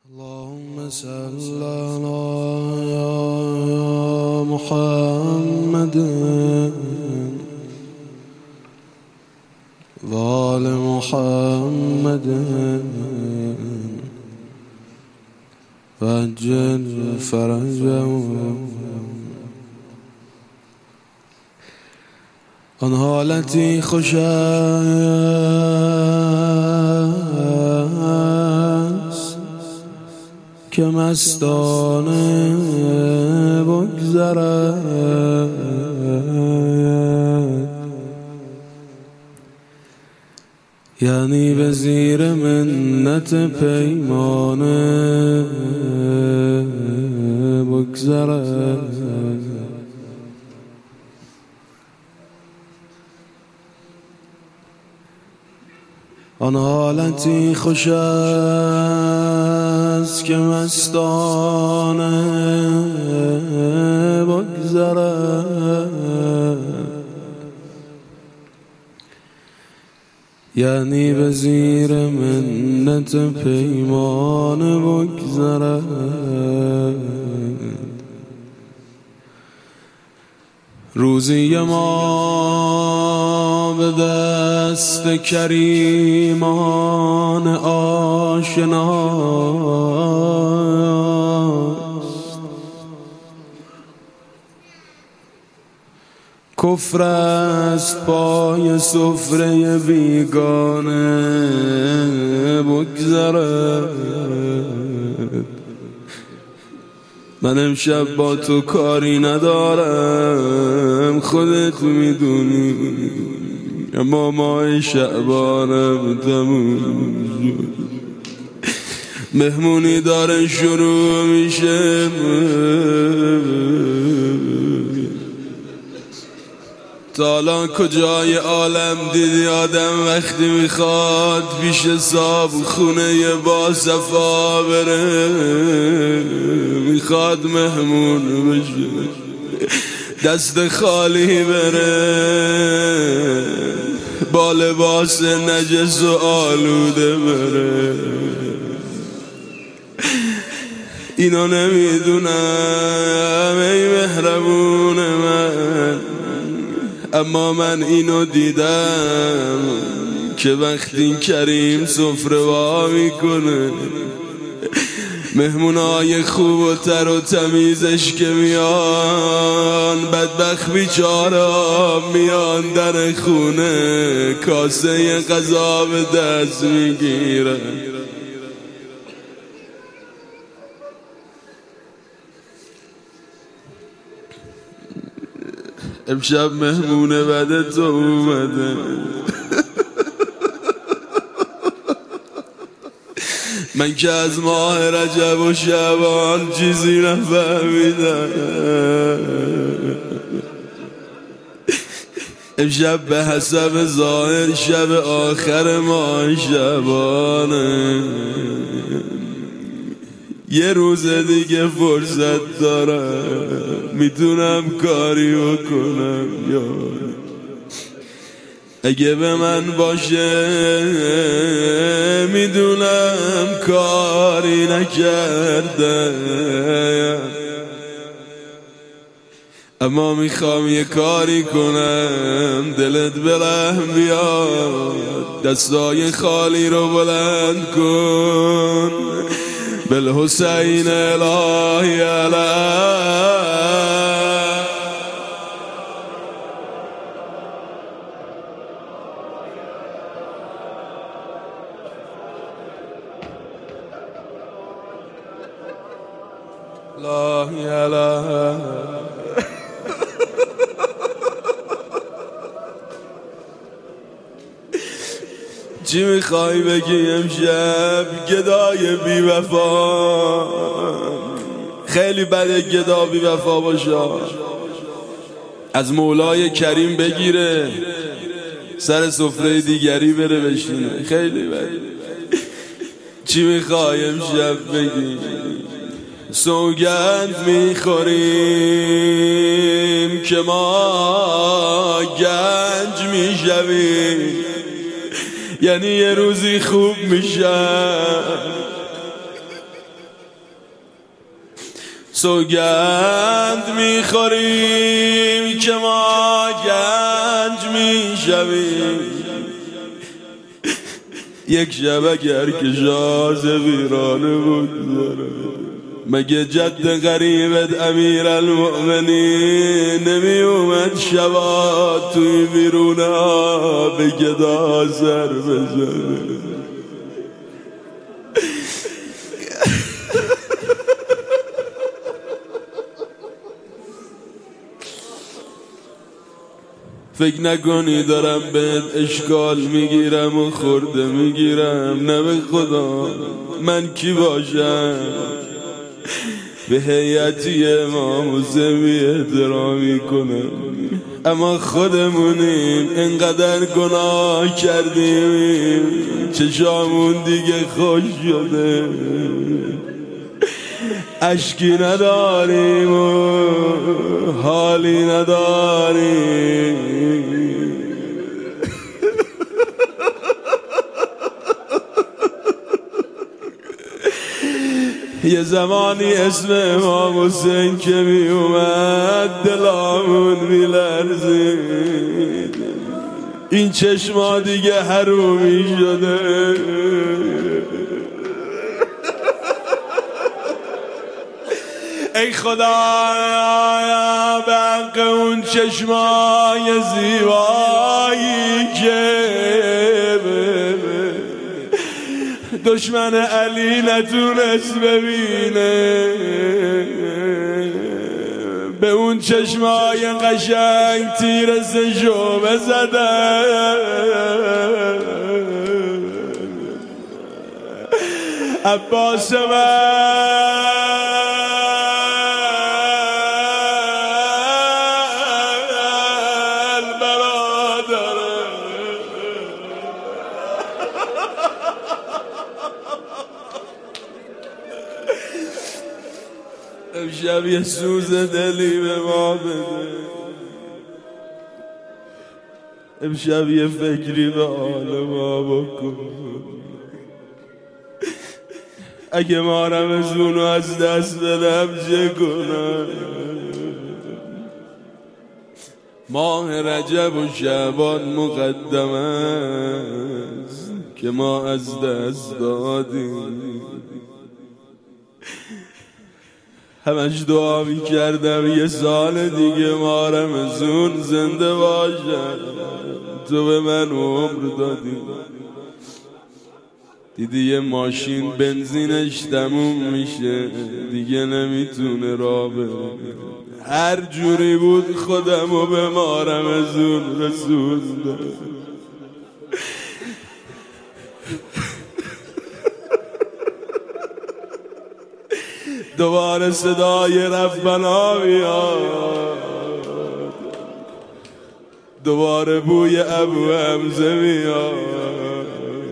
اللهم صل على محمد وآل محمد وعجل فرجهم. آن حالتی خوش است که مستانه بگذرد، یعنی به زیر منت پیمانه بگذرد. آن حالتی خوش است که مستانه بگذرد، یعنی به زیر منت پیمانه بگذرد. روزی ما به دست کریمان آشناست، کفر است پای سفره بیگانه بگذرد. من امشب با تو کاری ندارم، خودت میدونی، اما ماه شعبانم تموم شد، مهمونی داره شروع میشه. تا الان کجای عالم دیدی آدم وقتی میخواد پیش صاحب خونه با صفا بره، میخواد مهمون بشه، دست خالی بره، با لباس نجس و آلوده بره؟ اینو نمیدونم ای مهربون من، اما من اینو دیدم که وقتی کریم سفره وا میکنه، مهمونای خوب و تر و تمیزش که میان، بدبخت بیچاره میان در خونه کاسه غذا به دست میگیرن. امشب مهمونه بعد تو اومده، من که از ماه رجب و شعبان چیزی نفهمیدم، امشب به حسب ظاهر شب آخر ماه شعبانه، یه روز دیگه فرصت دارم، میتونم کاری بکنم یا اگه به من باشه میدونم کاری نکرده، اما میخوام یه کاری کنم دلت برحم بیاد، دستای خالی رو بلند کن، بالحسین الهی علیه. الهی علیه. چی میخوای بگی امشب گدای بی وفا؟ خیلی بده گدا بی وفا باشه، از مولای کریم بگیره سر سفره دیگری بره بشینه، خیلی بده. چی میخوای امشب بگی؟ سوگند میخوریم که ما گنج میشویم، یعنی یه روزی خوب میشه سوگند میخوریم که ما گنج میشویم، یک شب اگر که شاز ویرانه بگذاره. مگه جد غریبت امیر المؤمنین نمی اومد شبا توی ویرونا به گدا سر بزنه؟ فکر نکنی دارم بهت اشکال میگیرم و خورده میگیرم، نه به خدا من کی باشم به هیئتی امام حسین بی احترامی کنم، اما خودمونیم انقدر گناه کردیم چشامون دیگه خوش شده، اشکی نداریم و حالی نداریم. یه زمانی اسم امام حسین که می اومد دلامون می لرزید، این چشما دیگه حرومی شده. ای خدایا به حق اون چشمای زیبایی که دشمن علی نتونست ببینه، به اون چشمای قشنگ تیر سشو بزدن. عباس امشب یه سوز دلی به ما بده، امشب یه فکری به حال ما بکن. اگه ما رمضونو از دست بدم چه کنم؟ ماه رجب و شعبان مقدم است که ما از دست دادیم. همش دعا می کردم یه سال دیگه ما رمضون زنده باشم، تو به من عمر دادی. دیدی یه ماشین بنزینش تموم میشه دیگه نمیتونه راه بره، هر جوری بود خودمو به ما رمضون رسوندم. دوباره صدای ربنا میاد، دوباره بوی ابو حمزه میاد،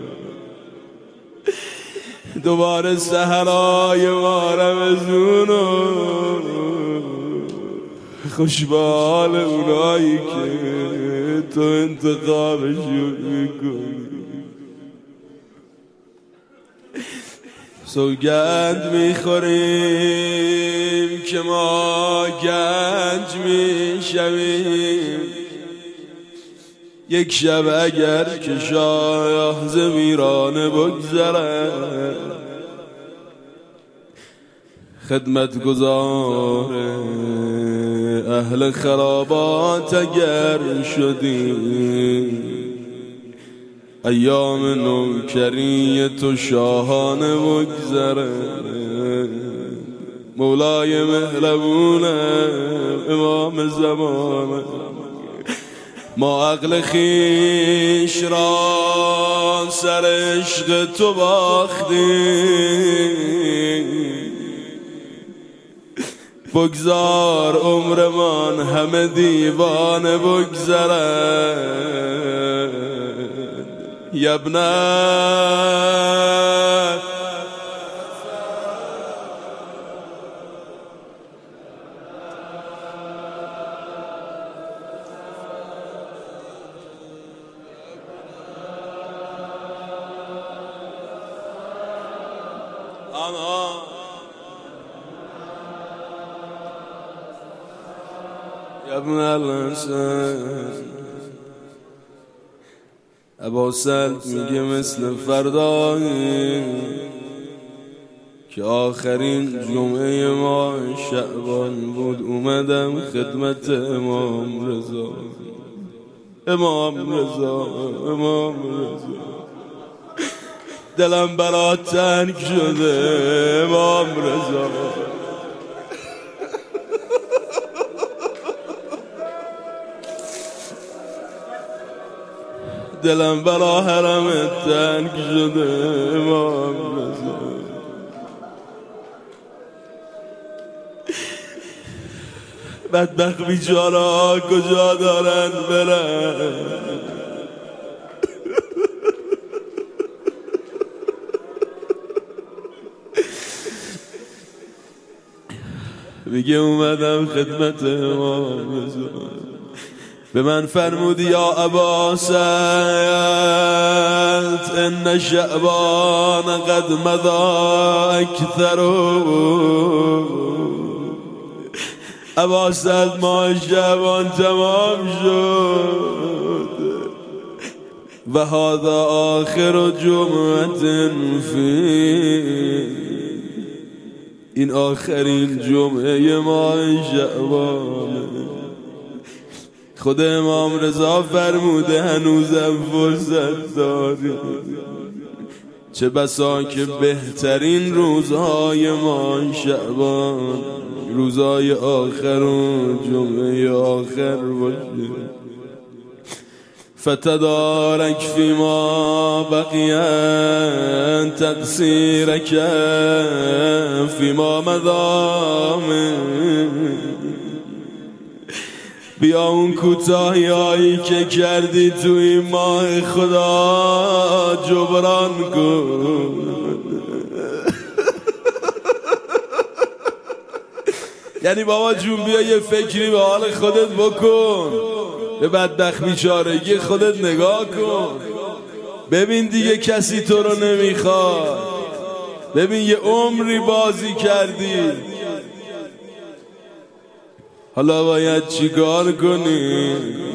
دوباره سحرای ما رمضونو خوشبال اونایی که تو انتخابشون میکنی. سوگند میخوریم که ما گنج میشویم، یک شب اگر که شاه ز ویرانه بگذره، خدمتگزار اهل خرابات اگر شدیم، ایام نوکری تو شاهانه بگذره. مولای مهربونه امام زمانه، ما عقل خیش را سر عشق تو باختیم، بگذار عمرمان همه دیوانه بگذره. یبنه ابن الحسین اباسلط میگه مثل فردایی که آخرین جمعه ما شعبان بود اومدم خدمت امام رضا. دلم برات تنگ شده امام رضا. دلم برا حرمت تنگ شده امام رضا. بدبخت بیچاره‌ها کجا دارن برن؟ میگه اومدم خدمت امام رضا، به من فرمودی یا ابا سعد ان شعبان قد مضى اکثر. ابا سعد ماه شعبان تمام شد و هذا آخر جمعه فی، این آخرین جمعه ماه شعبان. خود امام رضا فرموده هنوزم فرصت داری، چه بسا که بهترین روزهای ماه شعبان روزهای آخر و جمعه آخر باشه. فتدارک فیما بقی تقصیرک فیما مضی، بیا اون کوتاهی هایی که کردی تو این ماه خدا جبران کن. یعنی بابا جون بیا یه فکری به حال خودت بکن، به بدبخت بیچارگی خودت نگاه کن، ببین دیگه کسی تو رو نمیخواد، ببین یه عمری بازی کردی، حالا باید چیکار کنی؟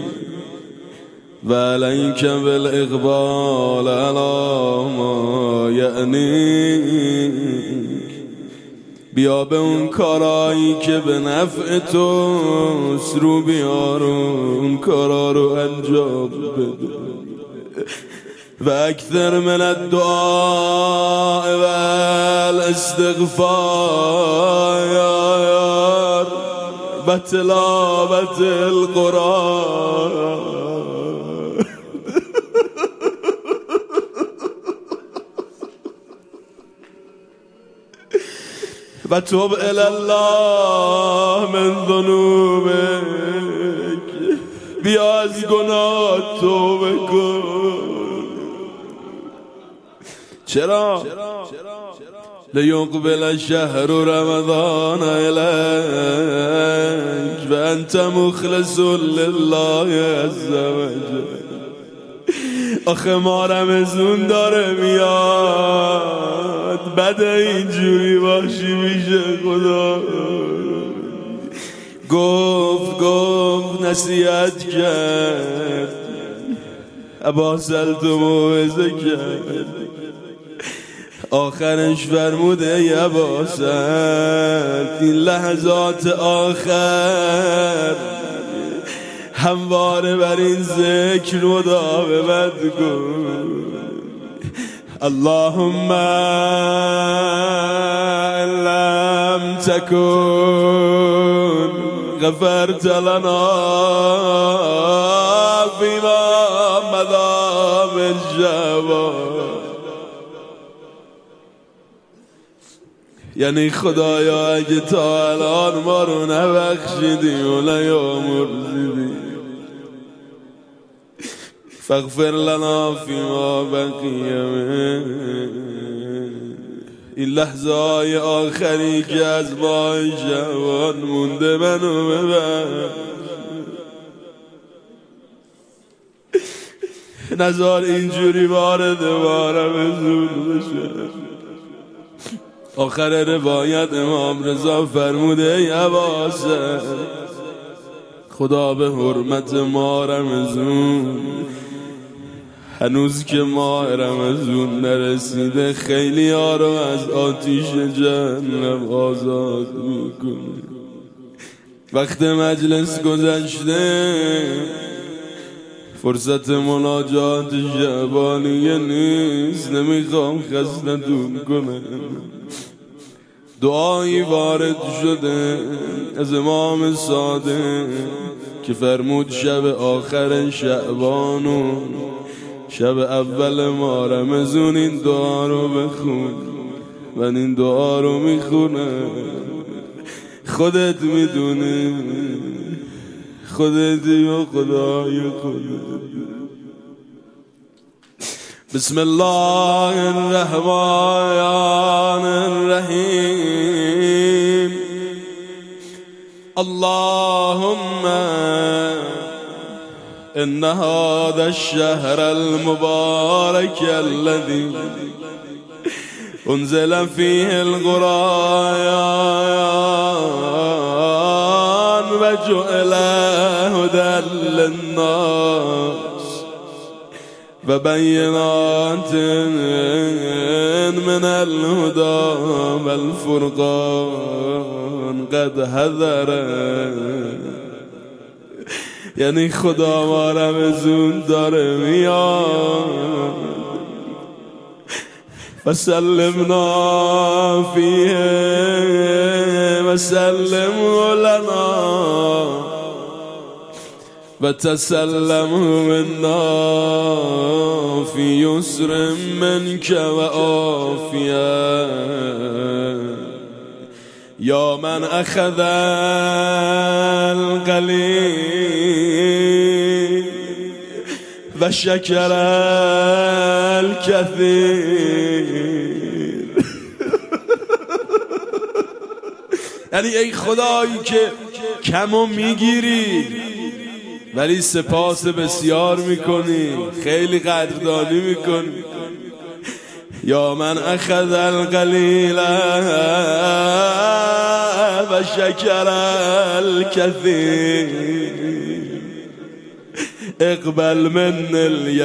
وعلیک بالاقبال علی ما یعنی، بیا به اون کارایی که به نفع توست رو بیار، اون کارا رو انجام بده. و اکثر من الدعاء و الاستغفار و تلاوت القرآن. و توب الی الله من ذنوبک، بیا از گناه توبه کن. چرا؟ لیقبل شهر رمضان الیک و انت مخلص لله عز وجل. آخه ما رمضون داره میاد، بده اینجوری باشی میشه خدا. گفت نصیحت کرد، اباسلط موعظه کرد، آخرش فرموده ای اباسلط این لحظات آخر همواره بر این ذکر مداومت کن. اللهم لم تكن غفرت لنا فيما مضى من شعبان. یعنی خدایا اگه تا الان ما رو نبخشیدی و نیامرزیدی، فاغفر لنا فیما بقی من، این لحظه های آخری که از ماه شعبان مونده منو ببر، نزار اینجوری وارد رمضون بشه. آخر روایت امام رضا فرموده ای اباسلط خدا به حرمت ماه رمضان، هنوز که ماه رمضان نرسیده خیلی ها رو از آتیش جهنم آزاد میکنه. وقت مجلس گذشته، فرصت مناجات شعبانیه نیست، نمیخوام خستتون کنم. دعایی وارد شده از امام صادق که فرمود شب آخر شعبان و شب اول ماه رمضان این دعا رو بخون. من این دعا رو میخونم، خودت میدونی، خودتی و خدای خودت. بسم الله الرحمن الرحیم. اللهم ان هذا الشهر المبارك الذي انزل فيه القرآن وجعل هدى للناس وبينات من الهدى والفرقان قد حضر. یعنی خدا ما رمضان داره میاد، فسلمنا فیه وسلم لنا وتسلم منا فی یسر منک و عافیه. یا من اخذ القلیل و شکر الکثیر. یعنی ای خدایی که کمو میگیری ولی سپاس بسیار میکنی، خیلی قدردانی میکنی. یا من اخذ القلیل و شکر الکثیر اقبل من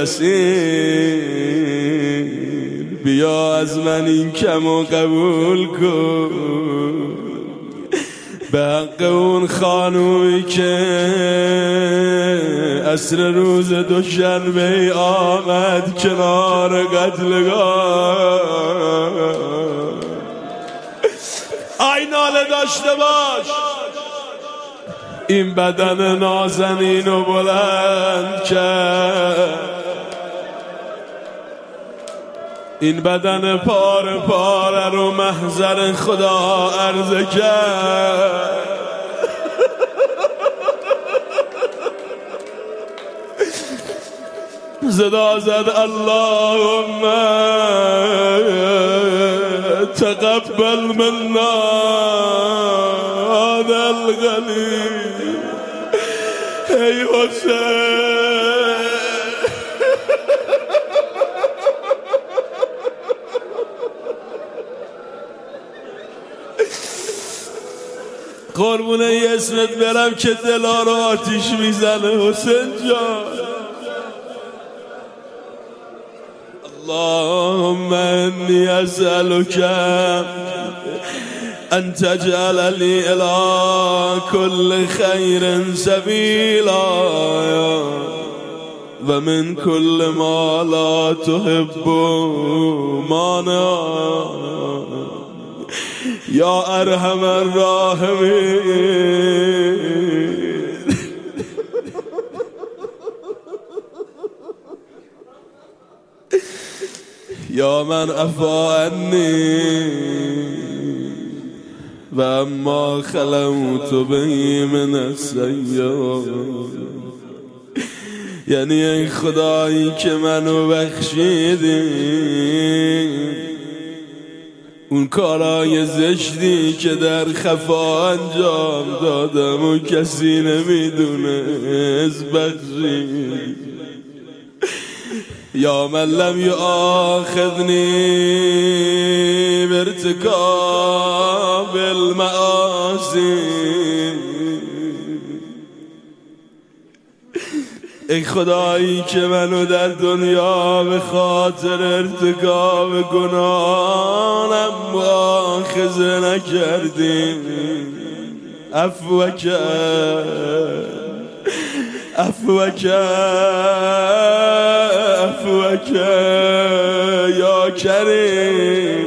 الیسیر. بیا از من این کمو قبول کن، به حق اون خانومی که عصر روز دوشنبه آمد کنار قتلگاه. آی ناله داشته باش، این بدن نازنین و بلند کرد، این بدن پاره پاره رو محضر خدا عرضه کرد. صدا زد اللهم تقبل منا هذا الغلیل. ای حسین قربونه ای اسمت برم که دلا رو آتیش میزنه حسین جان. اللهم انی اسألک ان تجعل لی الی کل خیر سبیلا و من کل ما لا تحب مانعا یا ارحم الراحمین. یا من عفا عنی و اما خلوت بهی من السیئات. یعنی ای خدایی که منو بخشیدی، اون کارای زشتی که در خفا انجام دادم و کسی نمیدونه بخشید. یا من لم یؤاخذنی بارتکاب المعاصی ای خدایی که منو در دنیا به خاطر ارتکاب گناهانم مؤاخذه نکردی، عفوک عفوک عفوک یا کریم،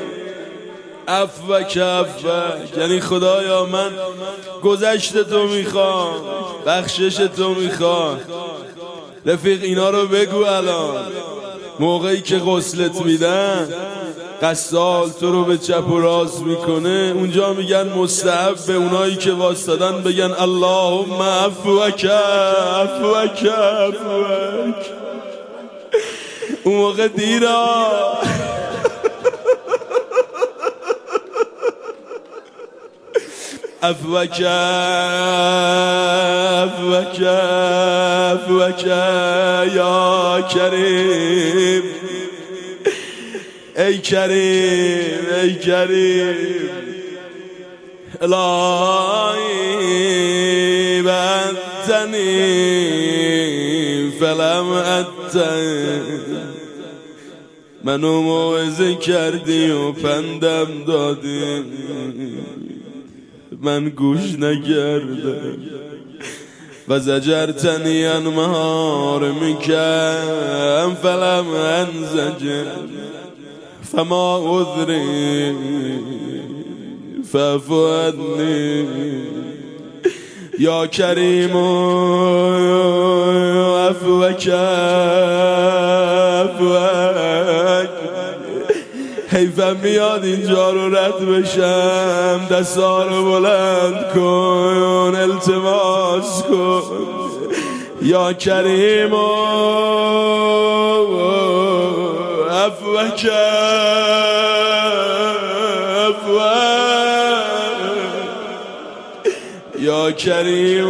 عفوک عفوک. یعنی خدایا من گذشت تو میخوام، بخشش تو میخوام. رفیق اینا رو بگو الان موقعی که غسلت میدن قسال تو رو به چپ و راست میکنه، اونجا میگن مستحب به اونایی که واسطادن بگن اللهم عفوک عفوک عفوک. اون موقع دیرا. عفوک عفوک عفوک یا کریم، ای کریم ای کریم. الهی بدتنی فلم اتن، منو موعظه کردی و پندم دادی من گوش نکردم، و زجرتنی عن محارمک فلم انزجر، فما عذری فاعف عنی یا کریم عفوک عفوک. حیفم میاد اینجا رو رد بشم، دستا رو بلند کن التماس کن یا کریم عفوک عفوک یا کریم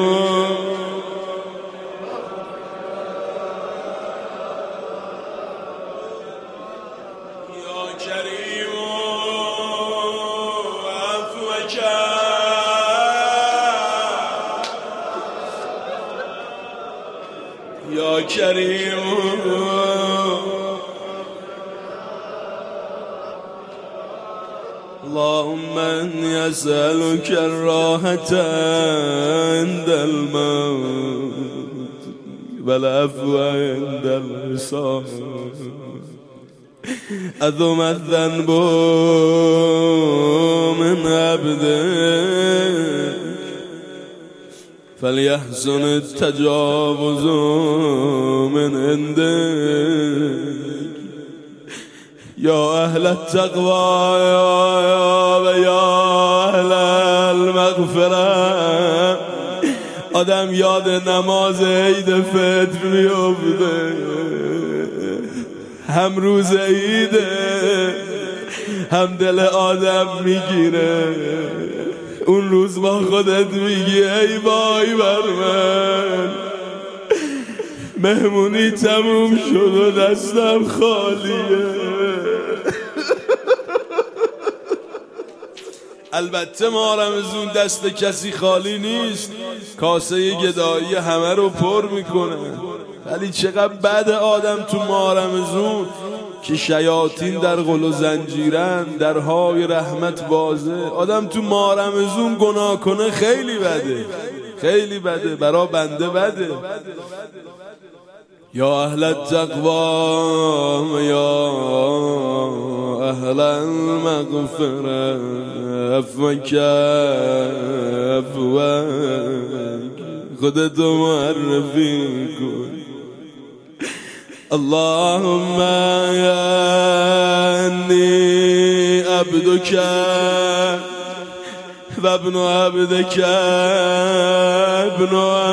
یا کریم. اللهم اني اسألك الراحة عند الموت والعفو عند الوصال. عظم الذنب من عبدك فليحسن التجاوز من عندك. یا اهل التقوى یا اهل المغفرة. آدم یاد نماز عید فطر میفته، هم روز عیده هم دل آدم میگیره. اون روز با خودت میگی ای وای بر من، مهمونی تموم شد و دستم خالیه. البته ماه رمضون دست کسی خالی نیست، کاسه گدایی همه رو پر میکنه. ولی چقدر بد آدم تو ماه رمضون که شیاطین در غل و زنجیرن، درهای رحمت بازه. آدم تو ماه رمضون گناه کنه خیلی بده، خیلی بده، برا بنده بده. یا اهل التقوى یا اهل المغفرة عفوک عفوک. خودتو معرفی کن. اللهم انی عبدک و ابن عبدک ابن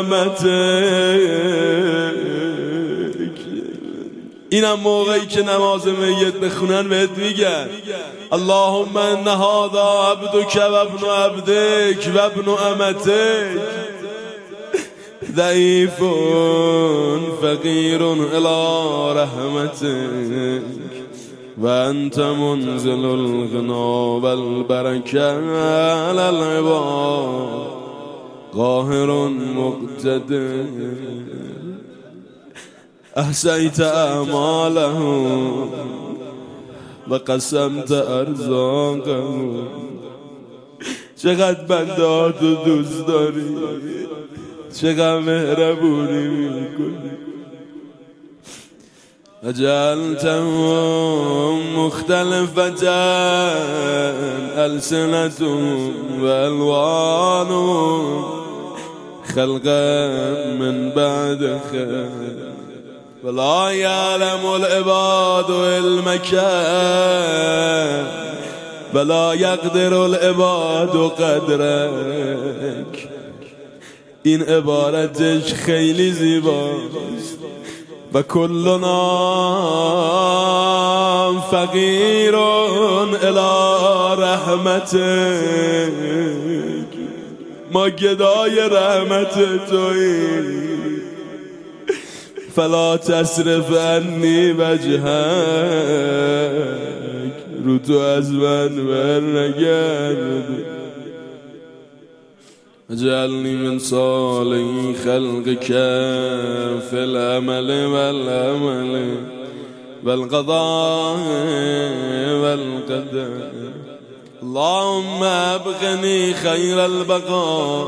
امتک. اینم موقعی که نماز میت بخونن بهت میگن اللهم ان هذا عبدک و ابن عبدک و ابن امتک ضعیف فقیر الی رحمتک و انت منزل الغنا والبرکه علی العباد قاهر مقتدر. احصیت اعمالهم و قسمت ارزاقهم. چقدر بندهاتو دوست داری، چقدر مهربونی میکنی. اجعلتهم مختلفة ألسنتهم وألوانهم خلقا من بعد خلق ولا يعلم العباد علمك ولا يقدر العباد قدرك. این عبارتش خیلی زیباست. و کلنا فقیر الی رحمتک، ما گدای رحمت تویی. فلا تصرف عنی وجهک، رو تو از من برنگرد. اجعلنی من صالح خلقك في العمل والقضاء والقدر. اللهم ابقني خير البقاء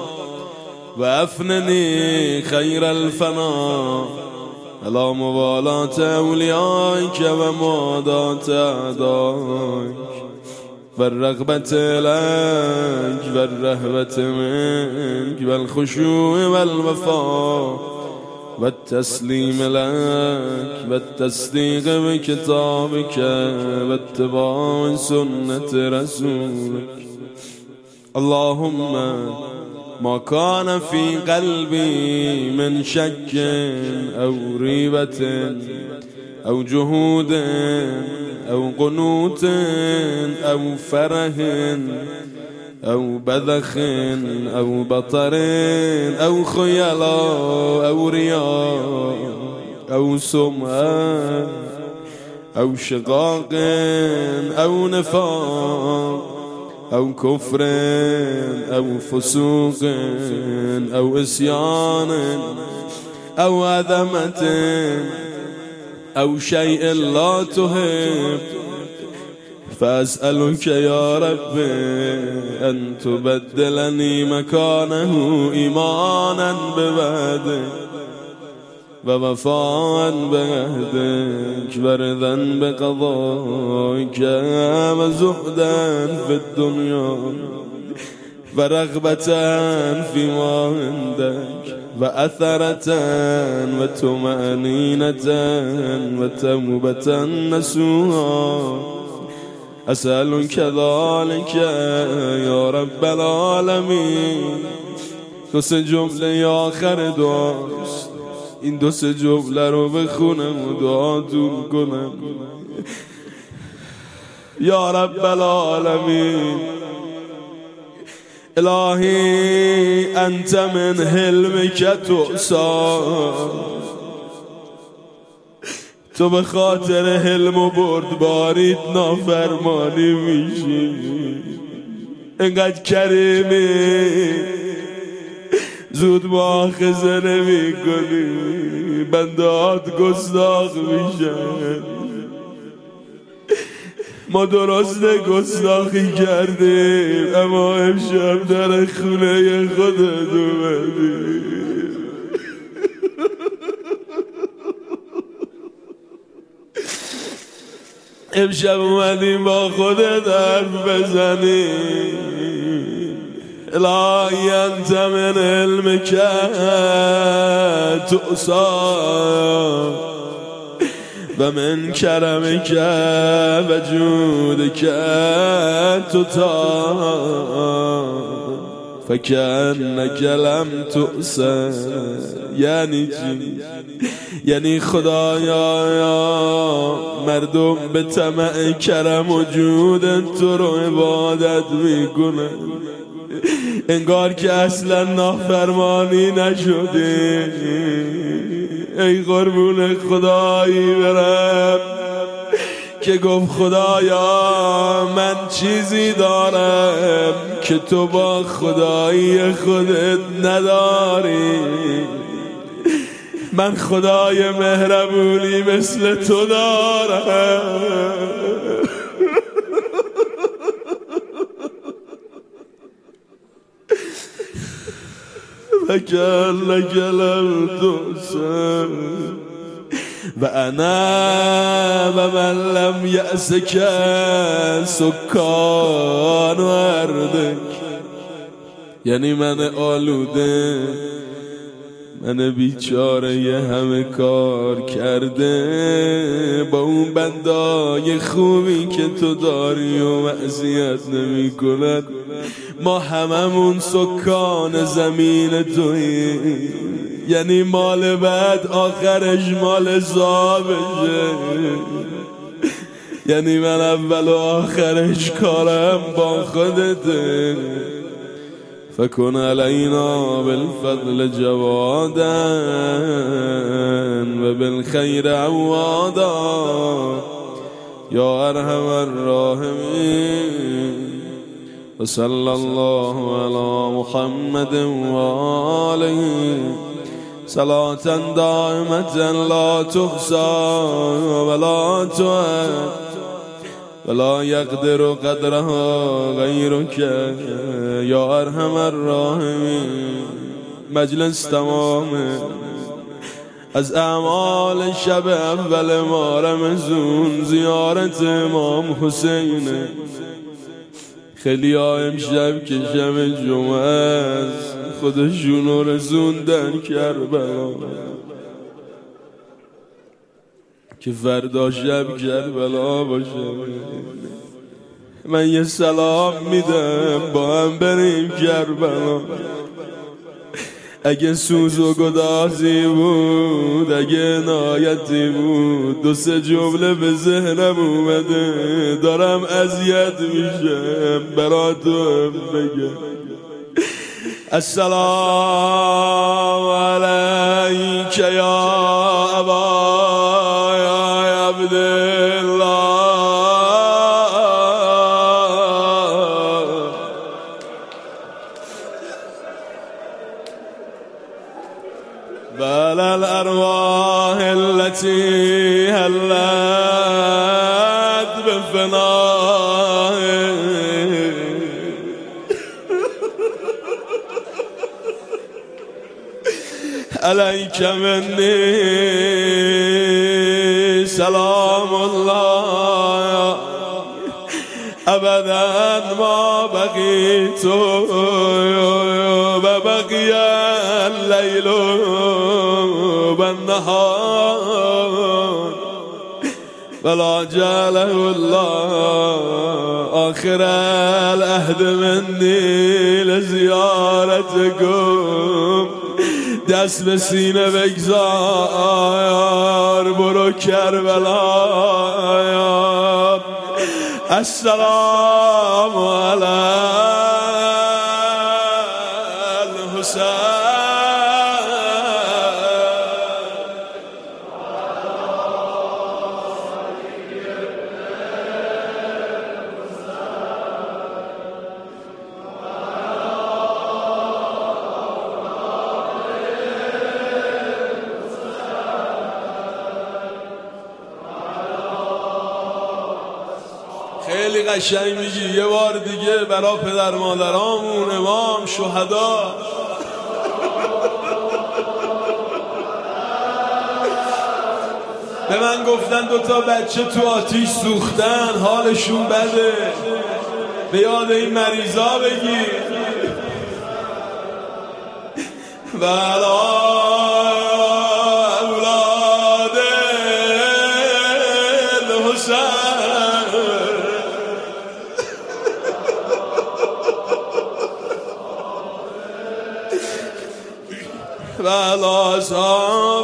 وافنني خير الفناء على موالاة أوليائك ومعاداة أعدائك والرغبة لك والرهبة منك والخشوع والوفاء والتسليم لك والتصديق بكتابك واتباع سنة رسولك. اللهم ما كان في قلبي من شك أو ريبة أو جهود أو قنوط أو فرح أو بذخ أو بطر أو خيلاء أو رياء أو سمعة أو شقاق أو نفاق أو كفر أو فسوق أو عصيان أو عظمة أو شيء لا تحب، فأسألك يا رب أن تبدلني مكانه إيمانا بوعدك ووفاء بعهدك ورضا بقضائك وزهدا في الدنيا ورغبة فيما عندك وأثرة وطمأنينة وتوبة نصوحا. أسألك ذلك يا رب العالمين. دو سه جمله آخر دعاست، این دو سه جمله رو بخونم و دعاتون کنم. یا رب العالمین، الهی انت من حلمک تؤسا، تو به خاطر حلم و بردباریت نافرمانی میشی. انقدر کریمی، زود مؤاخذه نمی کنی، بندهات گستاخ میشن. ما درست گستاخی کردیم، اما امشب در خونه خودت اومدی. امشب اومدیم با خودت حرف بزنیم. الهی انت من علمک تؤسا و من کرمک و جودک تطاع فکأنک لم تؤسا. یعنی چی؟ یعنی خدایا مردم به طمع کرم و جودت تو رو عبادت میکنن، انگار که اصلا نافرمانی نشده. ای قربون خدایی برم که گفت خدایا من چیزی دارم که تو با خدایی خودت نداری. من خدای مهربونی مثل تو دارم. فكأنك لم تؤسر وأنا ومن لم يأسك سكان أرضك. یعنی من آلوده، من بیچاره یه همه کار کرده، با اون بندای خوبی که تو داری و معصیت نمی کند. ما هممون سکان زمین تویی، یعنی مال بعد آخرش مال زابشه. یعنی من اول و آخرش کارم با خودته. فكن علينا بالفضل جوادا وبالخير عوادا يا أرحم الراحمين. وصلى الله على محمد وآله صلاة دائمة لا تحصى ولا تعد ولا يقدر قدرها غيرك يا أرحم الراحمين. مجلس تمامه از اعمال شب اول ماه رمضان زیارت امام حسینه. خیلی ها امشب که شب جمعه است خودشونو رسوندن کربلا، که فردا شب کربلا باشه. من یه سلام میدم با هم بریم کربلا. اگه سوز و گدازی بود، اگه عنایتی بود، دو سه جمله به ذهنم اومده، دارم اذیت میشم برا تو بگم. السلام علیک یا ابا عبدالله بل الارواح التي هلت بفنائه عليك مني سلام الله ابدا ما بقيت وبقي الليل والنهار ولا جعله الله آخر العهد مني لزيارتكم. دست به سینه بگذار برو کربلا. السلام علی الحسین. خیلی قشنگ میگی. یه بار دیگه برا پدر مادرامون، امام، شهدا. به من گفتن دوتا بچه تو آتیش سوختن حالشون بده، به یاد این مریضا بگی. ولا اولاد الحسین ولا